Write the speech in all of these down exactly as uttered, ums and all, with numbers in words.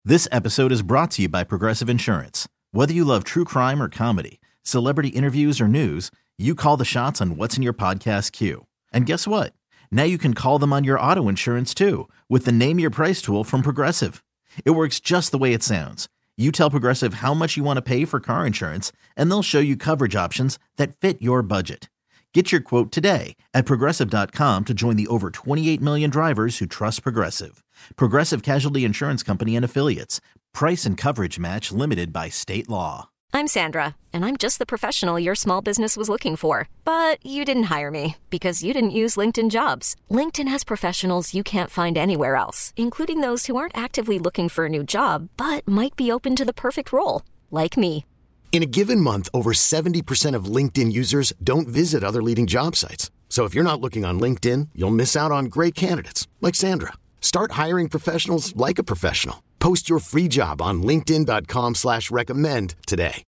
This episode is brought to you by Progressive Insurance. Whether you love true crime or comedy, celebrity interviews or news, you call the shots on what's in your podcast queue. And guess what? Now you can call them on your auto insurance too with the Name Your Price tool from Progressive. It works just the way it sounds. You tell Progressive how much you want to pay for car insurance, and they'll show you coverage options that fit your budget. Get your quote today at Progressive dot com to join the over twenty-eight million drivers who trust Progressive. Progressive Casualty Insurance Company and Affiliates. Price and coverage match limited by state law. I'm Sandra, and I'm just the professional your small business was looking for. But you didn't hire me because you didn't use LinkedIn Jobs. LinkedIn has professionals you can't find anywhere else, including those who aren't actively looking for a new job, but might be open to the perfect role, like me. In a given month, over seventy percent of LinkedIn users don't visit other leading job sites. So if you're not looking on LinkedIn, you'll miss out on great candidates like Sandra. Start hiring professionals like a professional. Post your free job on linkedin dot com slash recommend today.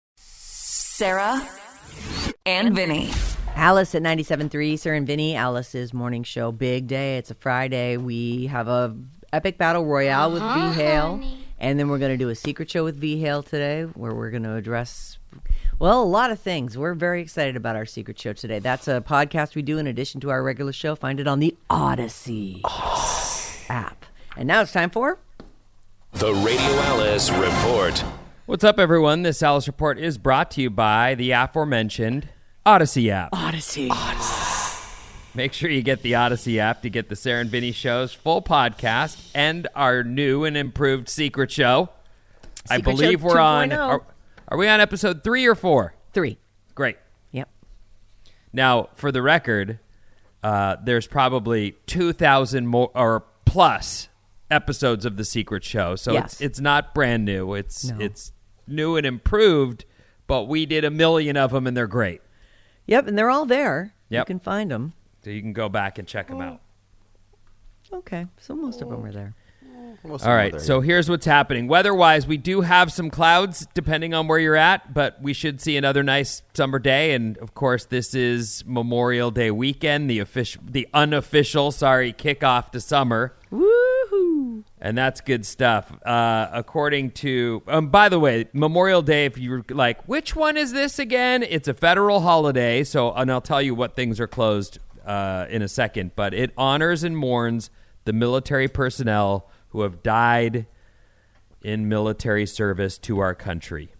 Sarah and Vinny. Alice at ninety-seven point three, Sarah and Vinny, Alice's morning show. Big day. It's a Friday. We have a epic battle royale with Uh-huh, V-Hale. honey. And then we're going to do a secret show with V-Hale today where we're going to address, well, a lot of things. We're very excited about our secret show today. That's a podcast we do in addition to our regular show. Find it on the Odyssey app. And now it's time for... The Radio Alice Report. What's up, everyone? This Alice Report is brought to you by the aforementioned Odyssey app. Odyssey. Make sure you get the Odyssey app to get the Sarah and Vinny Show's full podcast and our new and improved secret show. I Secret believe Show we're on... two point oh. Are, are we on episode three or four? Three. Great. Yep. Now, for the record, uh, there's probably two thousand more or plus episodes of the secret show, so Yes. it's it's not brand new. It's No. it's new and improved, but we did a million of them, and they're great. Yep, and they're all there. Yep. You can find them. So you can go back and check them out. Okay, so most of them are there. All right, so here's what's happening. Weather-wise, we do have some clouds, depending on where you're at, but we should see another nice summer day. And, of course, this is Memorial Day weekend, the official, the unofficial, sorry, kickoff to summer. Woohoo! And that's good stuff. Uh, according to, um, by the way, Memorial Day, if you're like, which one is this again? It's a federal holiday, so, and I'll tell you what things are closed uh, in a second, but it honors and mourns the military personnel who have died in military service to our country.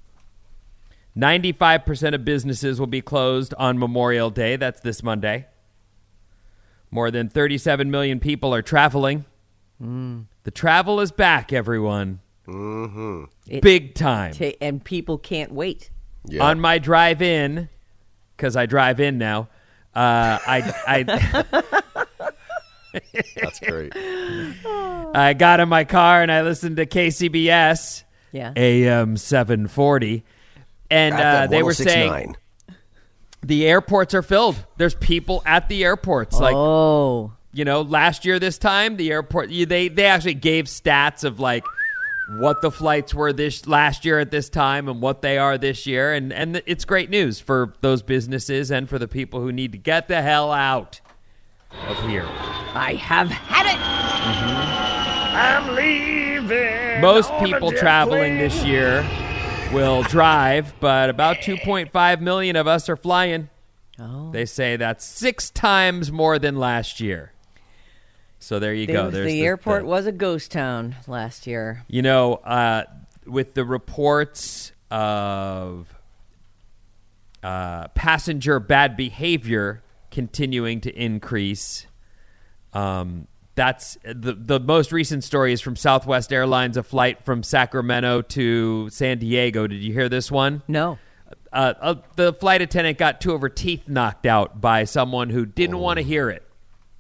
ninety-five percent of businesses will be closed on Memorial Day. That's this Monday. More than thirty-seven million people are traveling. Mm. The travel is back, everyone. Mm-hmm. It- Big time. Ta- and people can't wait. Yeah. On my drive in, because I drive in now, uh, I... I That's great. I got in my car and I listened to K C B S, Yeah. A M seven forty, and uh, they were saying the airports are filled. There's people at the airports. Like, oh. you know, last year this time, the airport, you, they, they actually gave stats of like what the flights were this last year at this time and what they are this year. And, and it's great news for those businesses and for the people who need to get the hell out of here. I have had it. I'm leaving. Most people traveling this year will drive, but about two point five million of us are flying. Oh. They say that's six times more than last year. So there you They- go. There's the, airport the- was a ghost town last year. You know, uh, with the reports of uh, passenger bad behavior continuing to increase, um, that's the the most recent story is from Southwest Airlines, a flight from Sacramento to San Diego. Did you hear this one? No. Uh, uh, the flight attendant got two of her teeth knocked out by someone who didn't want to hear it.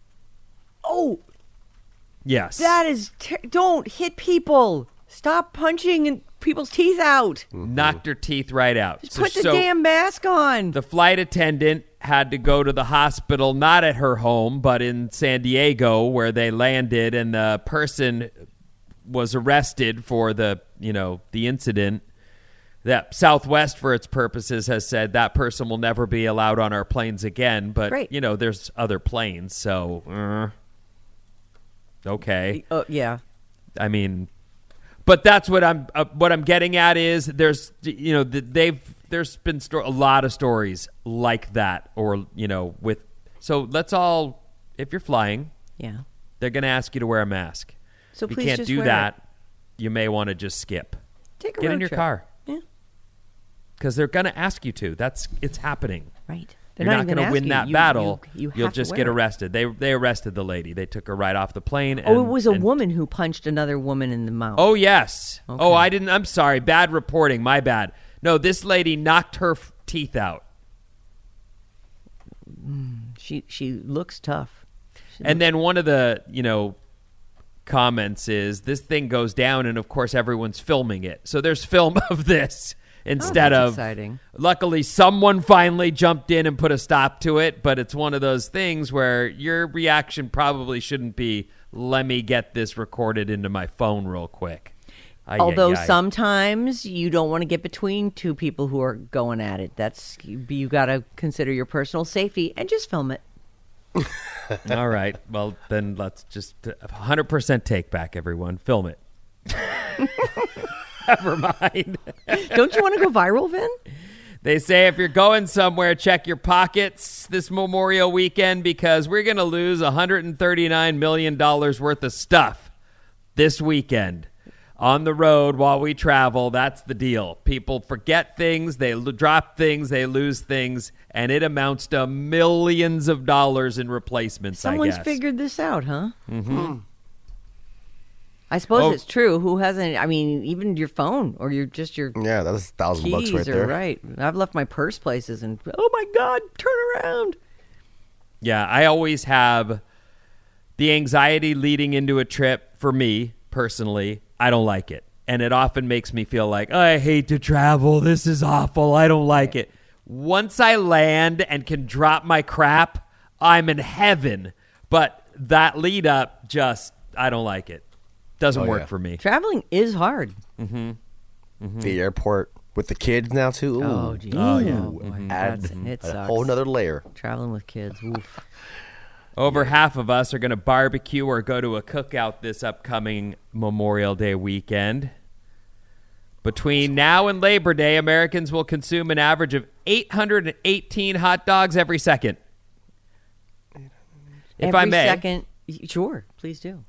Oh, Yes. that is... Ter- don't hit people. Stop punching and people's teeth out. Knocked her teeth right out. Just So- put the so damn mask on. The flight attendant had to go to the hospital, not at her home, but in San Diego, where they landed, and the person was arrested for the, you know, the incident. That Southwest, for its purposes, has said that person will never be allowed on our planes again. But, Great. you know, there's other planes, so, uh, okay. Oh, yeah. I mean, But that's what I'm uh, what I'm getting at is there's you know they've there's been sto- a lot of stories like that, or you know with so let's all, if you're flying, Yeah. they're going to ask you to wear a mask. So if you please can't just do wear that, it. you may want to just skip. Take a Get road in your trip. car Yeah. because they're going to ask you to. That's it's happening. Right. They're You're not, even going to ask win you. that You- battle. You, you You'll have to just wear get it. arrested. They they arrested the lady. They took her right off the plane. And, Oh, it was a and- woman who punched another woman in the mouth. Oh, yes. Okay. Oh, I didn't. I'm sorry. Bad reporting. My bad. No, this lady knocked her f- teeth out. She she looks tough. She And then one of the, you know, comments is this thing goes down, and of course everyone's filming it. So there's film of this instead Oh, that's of. exciting. Luckily, someone finally jumped in and put a stop to it. But it's one of those things where your reaction probably shouldn't be, "Let me get this recorded into my phone real quick." Ay, Although ay, ay. sometimes you don't want to get between two people who are going at it. That's you, you got to consider your personal safety and just film it. All right. Well, then let's just uh, one hundred percent take back, everyone. Film it. Never mind. Don't you want to go viral, Vin? They say if you're going somewhere, check your pockets this Memorial weekend because we're going to lose one hundred thirty-nine million dollars worth of stuff this weekend on the road while we travel. That's the deal. People forget things, they l- drop things, they lose things, and it amounts to millions of dollars in replacements, I Someone's guess. figured this out, huh? Mm-hmm. I suppose Oh. it's true. Who hasn't? I mean, even your phone or your just your Yeah, that's a thousand keys bucks right are there. right. I've left my purse places, and oh my God, turn around. Yeah, I always have the anxiety leading into a trip. For me, personally, I don't like it. And it often makes me feel like, I hate to travel. This is awful. I don't like it. Once I land and can drop my crap, I'm in heaven. But that lead up, just, I don't like it. Doesn't Oh, work yeah. for me. Traveling is hard. The airport with the kids now too. Ooh. Oh, geez. Oh, yeah. boy. Add That's- it a sucks. whole nother layer. Traveling with kids. Oof. Over half of us are going to barbecue or go to a cookout this upcoming Memorial Day weekend. Between now and Labor Day, Americans will consume an average of eight hundred eighteen hot dogs every second. If Every I may, second. Sure, please do.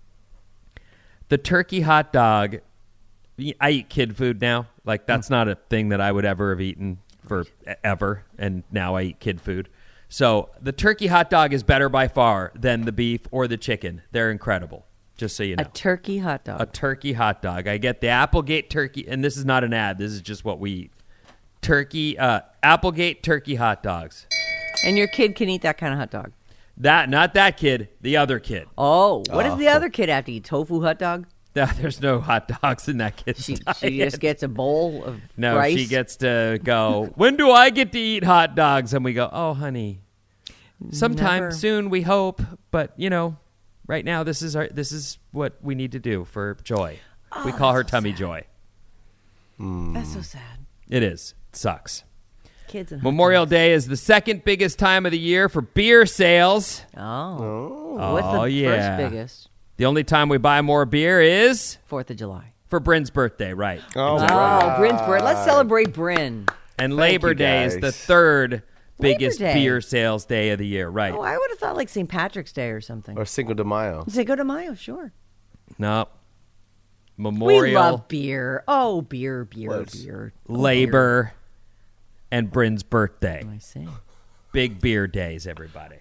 the turkey hot dog, I eat kid food now. Like, that's not a thing that I would ever have eaten for ever, and now I eat kid food. So the turkey hot dog is better by far than the beef or the chicken. They're incredible, just so you know. A turkey hot dog. A turkey hot dog. I get the Applegate turkey, and this is not an ad. This is just what we eat. Turkey, uh, Applegate turkey hot dogs. And your kid can eat that kind of hot dog. That, not that kid, the other kid. Oh, what does the other kid have to eat? Tofu hot dog? Nah, There's no hot dogs in that kid's She, diet. she just gets a bowl of no, rice. she gets to go, when do I get to eat hot dogs? And we go, oh, honey, sometime Never. soon, we hope. But, you know, right now, this is our this is what we need to do for Joy. we call her Tummy Joy. That's so sad. It is. It sucks. Kids and hot Memorial dogs. Day is the second biggest time of the year for beer sales. Oh. What's the Oh, yeah. first biggest? The only time we buy more beer is Fourth of July. for Bryn's birthday, right? Oh, Oh, Bryn's birthday. Let's celebrate Bryn. And Labor you, Day is the guys. third biggest Day. beer sales day of the year, right? Oh, I would have thought like Saint Patrick's Day or something. or Cinco de Mayo. Cinco de Mayo, sure. No. Memorial, We love beer. Oh, beer, beer, What? beer. Oh, Labor, and Bryn's birthday. beer. I see. Big beer days, everybody.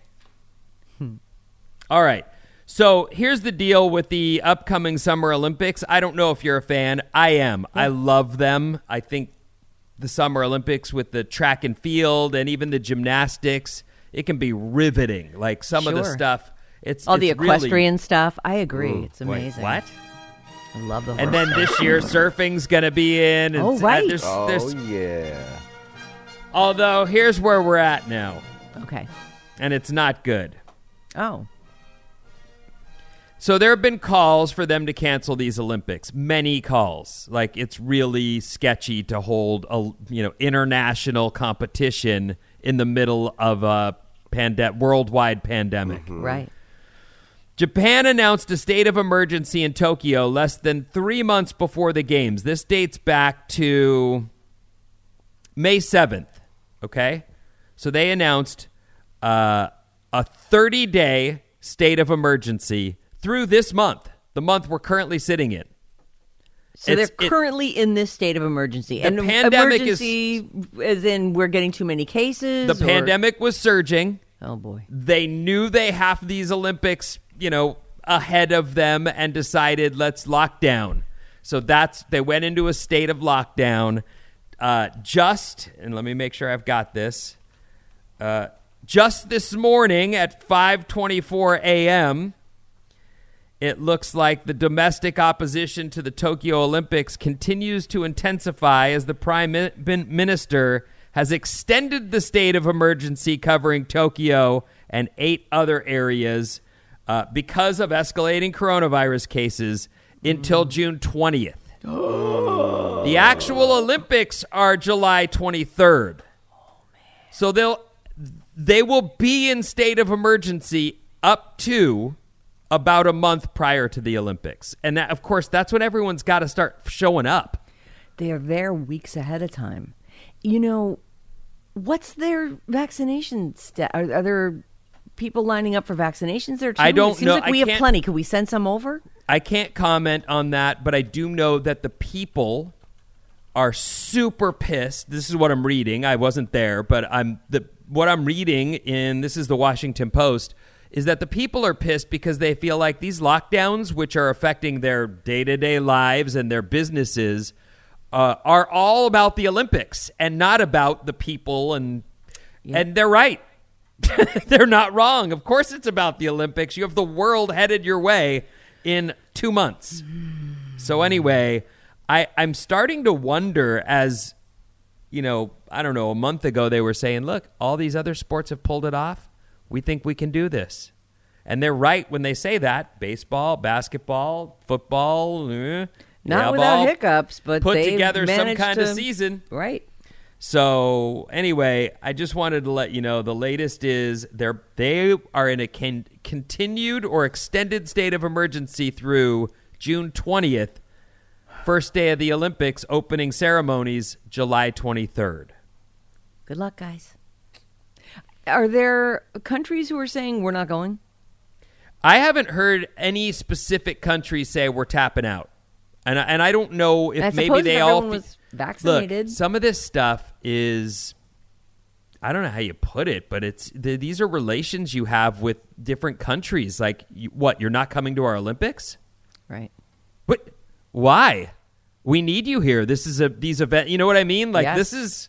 All right. So here's the deal with the upcoming Summer Olympics. I don't know if you're a fan. I am. I love them. I think the Summer Olympics with the track and field and even the gymnastics, it can be riveting. Like some of the Sure. stuff. It's All the it's really- equestrian stuff. I agree. It's Wait, amazing. what? I love the And horse then stuff. this year, surfing's going to be in. And Oh, uh, right. there's- Oh there's- yeah. although, here's where we're at now, Okay. and it's not good. Oh. So there have been calls for them to cancel these Olympics. Many calls. Like, it's really sketchy to hold a you know international competition in the middle of a pande- worldwide pandemic. Right. Japan announced a state of emergency in Tokyo less than three months before the games. This dates back to May seventh, okay? So they announced uh, a thirty-day state of emergency through this month, the month we're currently sitting in. So It's- they're it- currently in this state of emergency. The and pandemic is- emergency as in we're getting too many cases? The or- pandemic was surging. Oh, boy. They knew they have these Olympics, you know, ahead of them and decided let's lock down. So that's they went into a state of lockdown. Uh, just, and let me make sure I've got this. Uh, just this morning at five twenty-four a.m., it looks like the domestic opposition to the Tokyo Olympics continues to intensify as the Prime Min- Minister has extended the state of emergency covering Tokyo and eight other areas uh, because of escalating coronavirus cases until June twentieth. The actual Olympics are July twenty-third. So they'll they will be in state of emergency up to about a month prior to the Olympics. And that, of course, that's when everyone's got to start showing up. They are there weeks ahead of time. You know, what's their vaccination stat? Are, are there people lining up for vaccinations there too? I don't it seems know. like we I have can't- plenty. Could we send some over? I can't comment on that, but I do know that the people are super pissed. This is what I'm reading. I wasn't there, but I'm the what I'm reading in this is the Washington Post is that the people are pissed because they feel like these lockdowns, which are affecting their day-to-day lives and their businesses, uh, are all about the Olympics and not about the people. And Yeah. and they're right. They're not wrong. Of course it's about the Olympics. You have the world headed your way in two months. So anyway, I, I'm starting to wonder as, you know, I don't know, a month ago they were saying, look, all these other sports have pulled it off. We think we can do this. And they're right when they say that. Baseball, basketball, football. Eh, they Not have without all hiccups, but put they've together some managed kind of to- season. Right. So anyway, I just wanted to let you know the latest is they're they are in a con- continued or extended state of emergency through June twentieth. First day of the Olympics, opening ceremonies July twenty-third. Good luck, guys. Are there countries who are saying we're not going? I haven't heard any specific countries say we're tapping out. And I, and I don't know if I maybe suppose they if all everyone fe- was vaccinated. Look, some of this stuff is I don't know how you put it, but it's the, these are relations you have with different countries. Like you, what? You're not coming to our Olympics? Right. What? Why? We need you here. This is a these event. You know what I mean? Like Yes. this is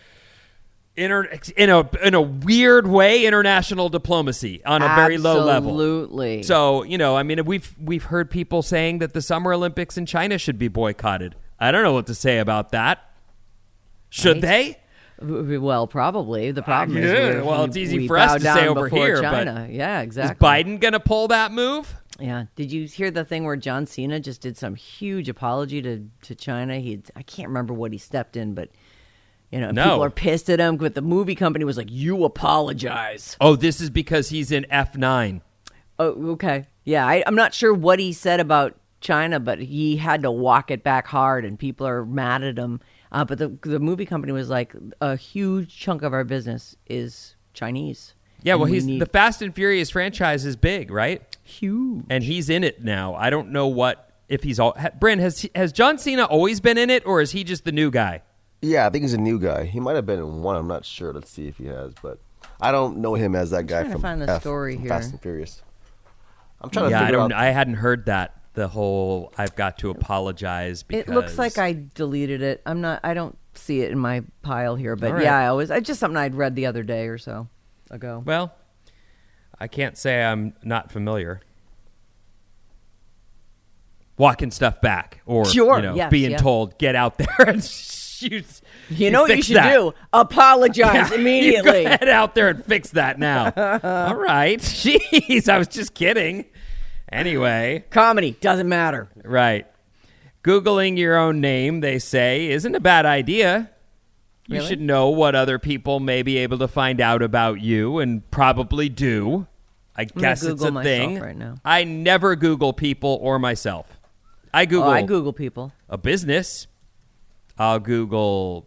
inter, in a in a weird way international diplomacy on a very low level. Absolutely. So, you know, I mean, we've we've heard people saying that the Summer Olympics in China should be boycotted. I don't know what to say about that. Should Right. they? Well, probably. The problem is, Yeah, we're- well, we- it's easy we for us bow to say down over before here, but China. yeah, Is exactly. Biden going to pull that move? Yeah. Did you hear the thing where John Cena just did some huge apology to, to China? He I can't remember what he stepped in, but you know, No. people are pissed at him. But the movie company was like, "You apologize." Oh, this is because he's in F nine. Oh, okay. Yeah, I, I'm not sure what he said about China, but he had to walk it back hard, and people are mad at him. Uh, but the the movie company was like, a huge chunk of our business is Chinese. Yeah, And well, we he's need- the Fast and Furious franchise is big, right? huge. And he's in it now. I don't know what if he's all. Ha, Bryn, has has John Cena always been in it, or is he just the new guy? Yeah, I think he's a new guy. He might have been in one. I'm not sure. Let's see if he has, but I don't know him as that guy trying to from, find the F, story from here. Fast and Furious. I'm trying to Yeah, I figure don't. out. I hadn't heard that. The whole I've got to apologize because It looks like I deleted it. I'm not. I don't see it in my pile here, but All right. yeah, I always. It's just something I'd read the other day or so ago. Well, I can't say I'm not familiar. Walking stuff back, or Sure, you know, yes, being yeah. told get out there and shoot. You know what you fix should that. do? Apologize Yeah, immediately. You go head out there and fix that now. All right. Jeez, I was just kidding. Anyway, Comedy doesn't matter. right. Googling your own name, they say, isn't a bad idea. You Really? should know what other people may be able to find out about you and probably do. I gonna guess it's Google a myself thing. right now. I never Google people or myself. I Google, Oh, I Google people. a business. I'll Google.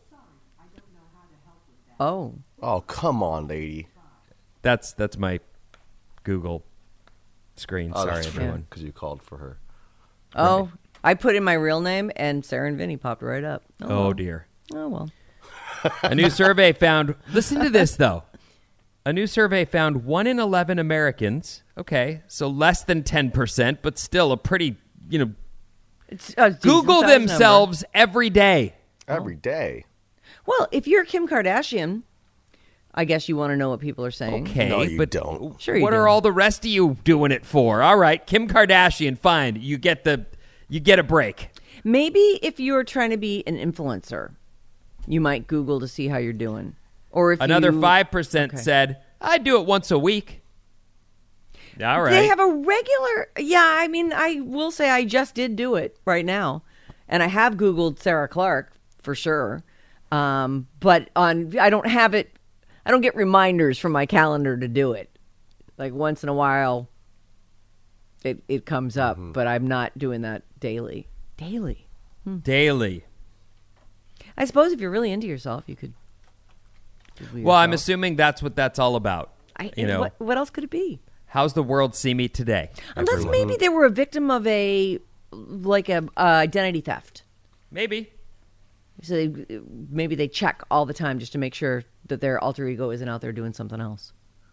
Oh. Oh, come on, lady. That's that's my Google screen. Oh, Sorry, that's everyone. because you called for her. Oh, I put in my real name, and Sarah and Vinny popped right up. Oh, Oh well. dear. Oh, well. A new survey found. Listen to this though. A new survey found one in eleven Americans. Okay, so less than ten percent, but still a pretty you know. It's a decent Google size themselves every day. Every day. number. Well, if you're Kim Kardashian, I guess you want to know what people are saying. Okay, No, you but don't. Sure you what do. are all the rest of you doing it for? All right, Kim Kardashian, fine. You get the, you get a break. Maybe if you're trying to be an influencer, you might Google to see how you're doing. Or if Another you, five percent Okay. said, "I do it once a week." All right. They have a regular. Yeah, I mean, I will say I just did do it right now, and I have Googled Sarah Clark for sure. Um, but on, I don't have it. I don't get reminders from my calendar to do it. Like once in a while, it it comes up, Mm-hmm. but I'm not doing that daily. Daily. Daily. I suppose if you're really into yourself, you could. Google Well, I'm yourself. assuming that's what that's all about. I, you know, what, what else could it be? how's the world see me today? Unless maybe they were a victim of a like a uh, identity theft. Maybe. So they, maybe they check all the time just to make sure that their alter ego isn't out there doing something else.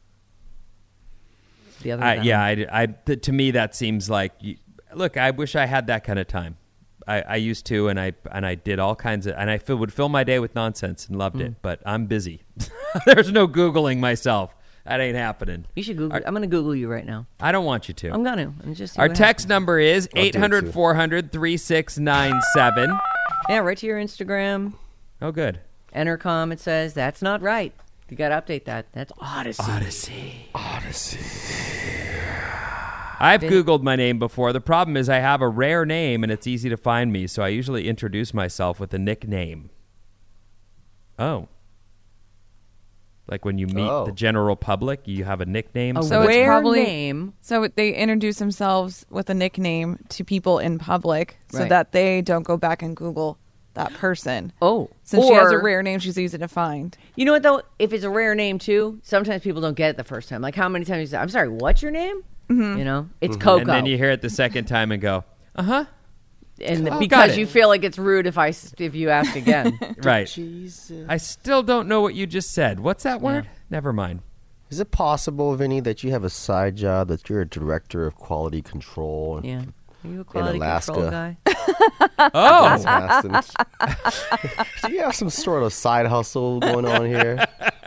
The other, I, than- yeah, I, I, th- to me that seems like. You, look, I wish I had that kind of time. I, I used to, and I and I did all kinds of, and I fill, would fill my day with nonsense and loved Mm. it. But I'm busy. There's no Googling myself. That ain't happening. You should Google. I'm going to Google you right now. I don't want you to. I'm going to. And just see Our what text happens. number is I'll do it eight hundred, too. four hundred, thirty-six ninety-seven. Yeah, right to your Instagram. Oh, good. Entercom. It says that's not right. You got to update that. That's Odyssey. Odyssey. Odyssey. I've Googled my name before. The problem is I have a rare name and it's easy to find me, so I usually introduce myself with a nickname. Oh. Like when you meet Oh. the general public, you have a nickname. A so So it's rare probably- name. So they introduce themselves with a nickname to people in public so Right. that they don't go back and Google that person. Oh, Since she has a or- rare name, she's easy to find. You know what though? If it's a rare name too, sometimes people don't get it the first time. Like how many times you say, "I'm sorry, what's your name?" Mm-hmm. You know, it's Coco, and then you hear it the second time and go, uh-huh. and Oh, got because it. you feel like it's rude if I s- if you ask again. Right. Jesus. I still don't know what you just said. What's that word? Never mind. Is it possible, Vinny, that you have a side job, that you're a director of quality control? Yeah, are you a quality Alaska. control guy? Oh, Fantastic. Do you have some sort of side hustle going on here?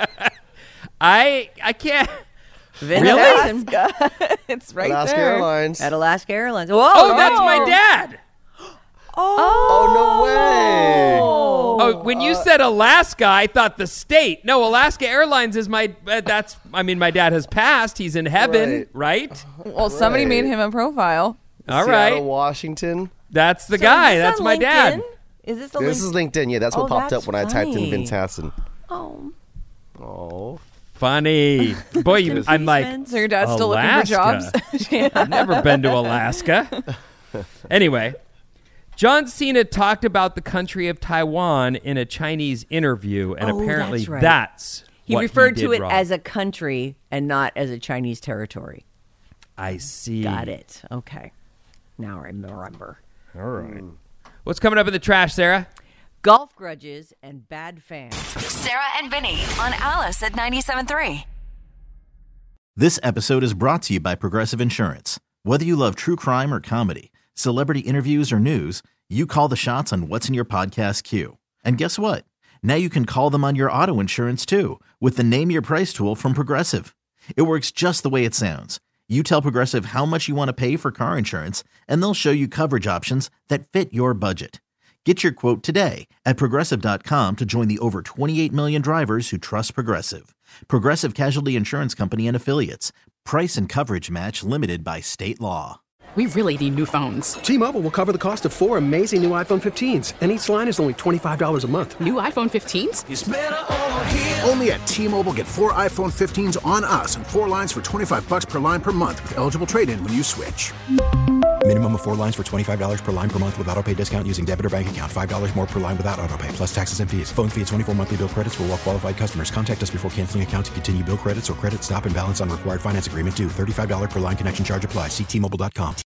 I I can't. Vince Really? Jackson It's right Alaska there. Airlines. at Alaska Airlines. Whoa! Oh, that's my dad. Oh, no way. Oh, when you said Alaska, I thought the state. No, Alaska Airlines is my. Uh, that's. I mean, my dad has passed. He's in heaven, right? Well, somebody Right. made him a profile. All Seattle, right, Washington. that's the So guy. is this That's on my dad. LinkedIn? Is this a This link? is LinkedIn. Yeah, that's what Oh, popped that's up when I typed in funny. Vince Hassan. Oh, Oh. Funny, boy. You, I'm like, Vince? So your dad's still looking for jobs. Alaska. I've never been to Alaska. Anyway, John Cena talked about the country of Taiwan in a Chinese interview, and Oh, apparently that's right. that's he what referred he to did it wrong. as a country and not as a Chinese territory. I see. Got it. Okay, now I remember. All right. What's coming up in the trash, Sarah? Golf grudges and bad fans. Sarah and Vinny on Alice at ninety-seven point three. This episode is brought to you by Progressive Insurance. Whether you love true crime or comedy, celebrity interviews or news, you call the shots on what's in your podcast queue. And guess what? Now you can call them on your auto insurance too with the Name Your Price tool from Progressive. It works just the way it sounds. You tell Progressive how much you want to pay for car insurance, and they'll show you coverage options that fit your budget. Get your quote today at Progressive dot com to join the over twenty-eight million drivers who trust Progressive. Progressive Casualty Insurance Company and Affiliates. Price and coverage match limited by state law. We really need new phones. T-Mobile will cover the cost of four amazing new iPhone fifteens, and each line is only twenty-five dollars a month. New iPhone fifteens? It's better over here. Only at T-Mobile, get four iPhone fifteens on us and four lines for twenty-five dollars per line per month with eligible trade-in when you switch. Minimum of four lines for twenty-five dollars per line per month with autopay discount using debit or bank account. five dollars more per line without autopay, plus taxes and fees. Phone fee at twenty-four monthly bill credits for well-qualified customers. Contact us before canceling account to continue bill credits or credit stop and balance on required finance agreement due. thirty-five dollars per line connection charge applies. See T Mobile dot com.